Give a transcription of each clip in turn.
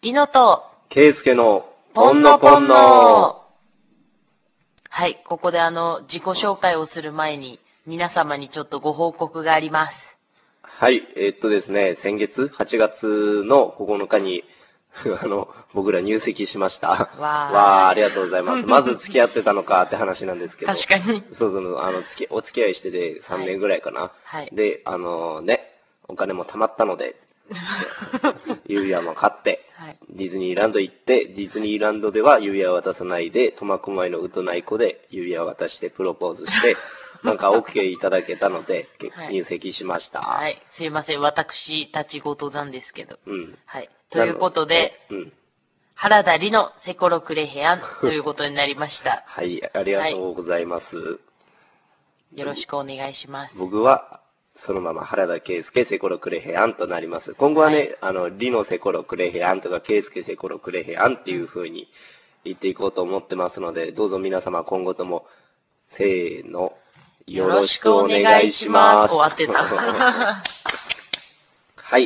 りのと、 ケイスケのポンノポンノはい、ここで自己紹介をする前に、皆様にちょっとご報告があります。 はい、ですね、先月、8月の9日に、僕ら入籍しました。 わありがとうございます。まず付き合ってたのかって話なんですけど。 確かに。 お付き合いしてて3年ぐらいかな。 はい。 で、お金も貯まったので、ユウヤも買って、 はい、 ディズニーランド行って、ディズニーランドではユウヤは渡さないで、苫小牧のウトナイコでユウヤを渡してプロポーズして、なんか OK いただけたので、入籍しました。 はい。すいません。私たち事なんですけど。 うん。 はい。ということで、 うん。 原田里のセコロクレヘアンということになりました。 はい、ありがとうございます。 よろしくお願いします。 僕は、そのまま原田圭介セコロクレヘアンとなります。今後はね、リのセコロクレヘアンとか圭介セコロクレヘアンっていう風に言っていこうと思ってますので、どうぞ皆様今後とも、せーの、よろしくお願いします。 終わってた。 はい。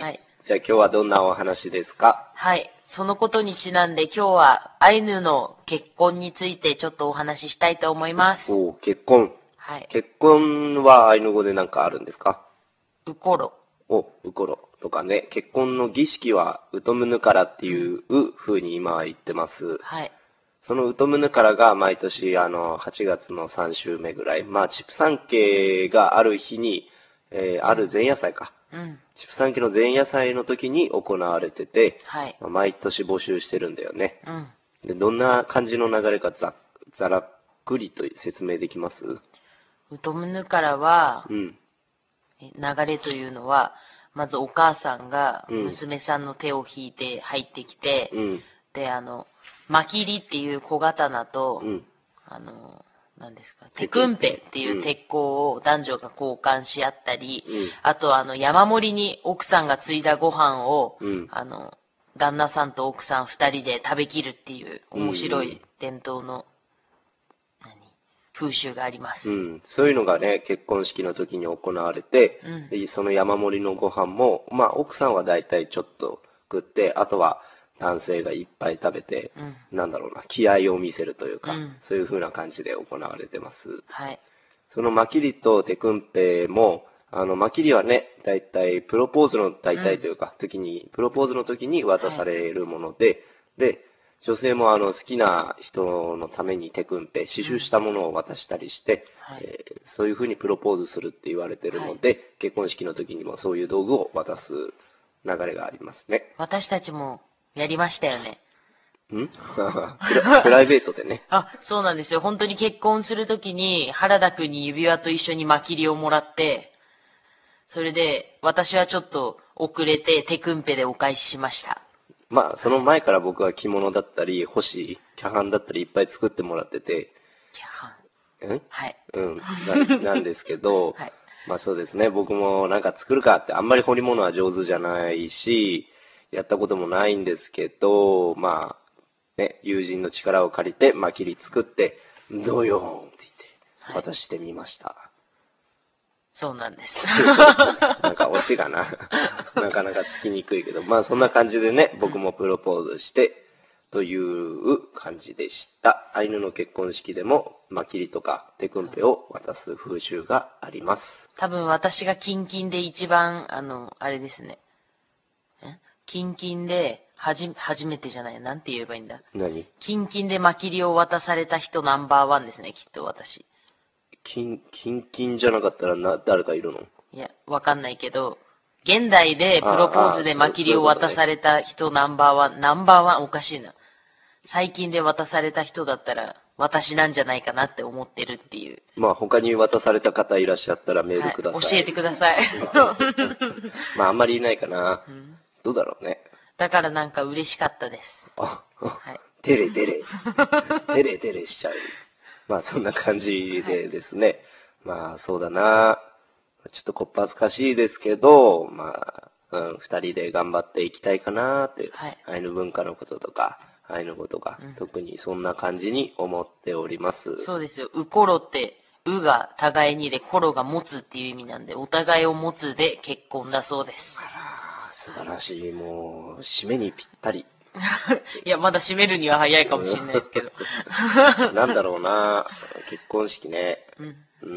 はい。じゃあ今日はどんなお話ですか？ はい。そのことにちなんで今日はアイヌの結婚についてちょっとお話ししたいと思います。 お、結婚。 はい。 結婚はアイヌ語で何かあるんですか？ ウコロ。 ウコロとかね。結婚の儀式はウトムヌカラっていう風に今は言ってます。 はい。 そのウトムヌカラが毎年8月の3週目ぐらい、畜産系がある日に、ある前夜祭か。畜産系の前夜祭の時に行われてて、 はい。 毎年募集してるんだよね。 うん。 で、どんな感じの流れかざらっくりと説明できます？ ウトムヌカラは、流れというのは、まずお母さんが娘さんの手を引いて入ってきて、で、マキリっていう小刀と、何ですか、テクンペっていう鉄鋼を男女が交換し合ったり、あと山盛りに奥さんが継いだご飯を、旦那さんと奥さん二人で食べきるっていう面白い伝統の、風習があります。 そういうのがね、結婚式の時に行われて、でその山盛りのご飯も、奥さんは大体ちょっと食って、あとは男性がいっぱい食べて、気合を見せるというか、そういう風な感じで行われてます。 はい。 そのマキリとテクンペも、マキリはね、大体プロポーズの大体というか、プロポーズの時に渡されるもので、で、女性も好きな人のためにテクンペ、刺繍したものを渡したりして、そういう風にプロポーズするって言われてるので、結婚式の時にもそういう道具を渡す流れがありますね。 私たちもやりましたよね。 プライベートでね。 そうなんですよ。本当に結婚するときに原田くんに指輪と一緒にマキリをもらって、それで私はちょっと遅れてテクンペでお返ししました。 その前から僕は着物だったり、キャハンだったりいっぱい作ってもらってて。 キャハン？ はい。 なんですけど、 はい。 そうですね、僕もなんか作るかってあんまり彫り物は上手じゃないし、やったこともないんですけど、友人の力を借りて、マキリ作って、ドヨーンって言って、渡してみました。 そうなんです。 なんかオチがなかなかつきにくいけど、そんな感じでね、僕もプロポーズして、という感じでした。アイヌの結婚式でも、マキリとかテクンペを渡す風習があります。 多分私がキンキンで一番、あれですね。キンキンで、初めてじゃない、なんて言えばいいんだ。 何？ キンキンでマキリを渡された人ナンバーワンですね、きっと私。 キンキンじゃなかったら誰かいるの？ いや、わかんないけど、現代でプロポーズでマキリを渡された人ナンバーワンおかしいな。最近で渡された人だったら、私なんじゃないかなって思ってるっていう。 他に渡された方いらっしゃったらメールください。 教えてください。 あんまりいないかな。どうだろうね。 だからなんか嬉しかったです。 テレしちゃう。そんな感じでですね。そうだな。ちょっとこっぱずかしいですけど、二人で頑張っていきたいかなって、アイヌ文化のこととか、アイヌ語とか、特にそんな感じに思っております。 そうですよ。ウコロって、ウが互いにで、コロが持つっていう意味なんで、お互いを持つで結婚だそうです。 素晴らしい。もう、締めにぴったり。 いや、まだ閉めるには早いかもしれないですけど。 なんだろうな、結婚式ね。 うん。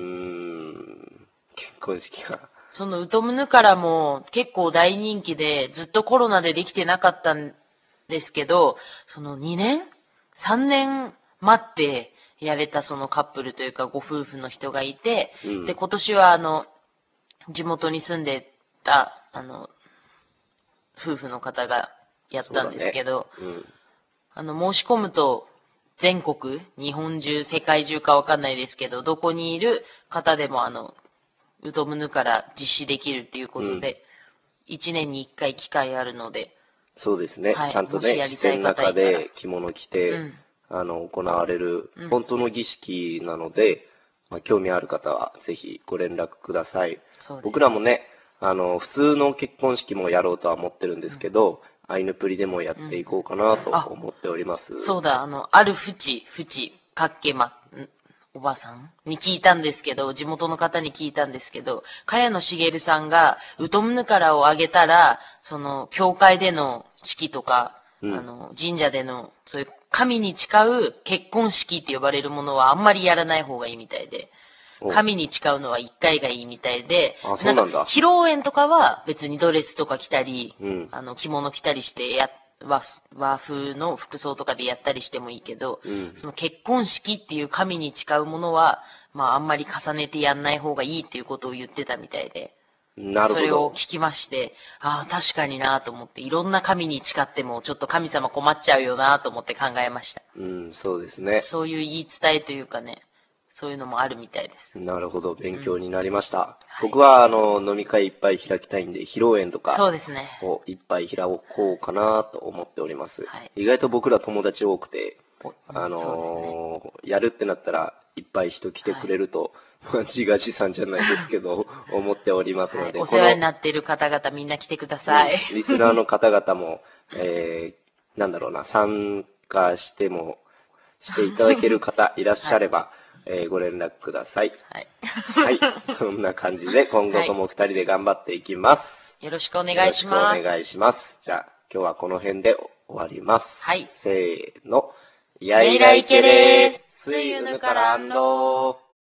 結婚式が。 そのウトムヌカラも結構大人気で、ずっとコロナでできてなかったんですけど、その2年 ?3 年待ってやれたそのカップルというかご夫婦の人がいて、で、今年は地元に住んでた、夫婦の方がやったんですけど、申し込むと全国、日本中、世界中かわかんないですけど、どこにいる方でもウトムヌから実施できるっていうことで、1年に1回機会あるので、 そうですね。 はい、 ちゃんとね、自然の中で着物着て、行われる、本当の儀式なので、興味ある方はぜひご連絡ください。僕らもね、普通の結婚式もやろうとは思ってるんですけど、アイヌプリでもやっていこうかなと思っております。 そうだ、あるかっけおばさんに聞いたんですけど、地元の方に聞いたんですけど、茅野茂さんがウトムヌカラをあげたら、その、教会での式とか、神社での、そういう神に誓う結婚式って呼ばれるものはあんまりやらない方がいいみたいで、神に誓うのは一回がいいみたいで、 なんか、 披露宴とかは別にドレスとか着たり、着物着たりして和風の服装とかでやったりしてもいいけど、その結婚式っていう神に誓うものは、あんまり重ねてやんない方がいいっていうことを言ってたみたいで。 なるほど。 それを聞きまして、確かになと思って、いろんな神に誓っても、ちょっと神様困っちゃうよなと思って考えました。 そうですね。 そういう言い伝えというかね、そういうのもあるみたいです。 なるほど、勉強になりました。僕は、飲み会いっぱい開きたいんで、披露宴とかそうですね。 をいっぱい開こうかなと思っております。意外と僕ら友達多くて、やるってなったら、いっぱい人来てくれると、自画自賛じゃないですけど、思っておりますので。 お世話になっている方々みんな来てください。 リスナーの方々も、参加していただける方いらっしゃれば、ご連絡ください。はい。そんな感じで、今後とも二人で頑張っていきます。 よろしくお願いします。 よろしくお願いします。じゃあ、今日はこの辺で終わります。 はい。 せーの。やいらいけです。スイウヌからんろー。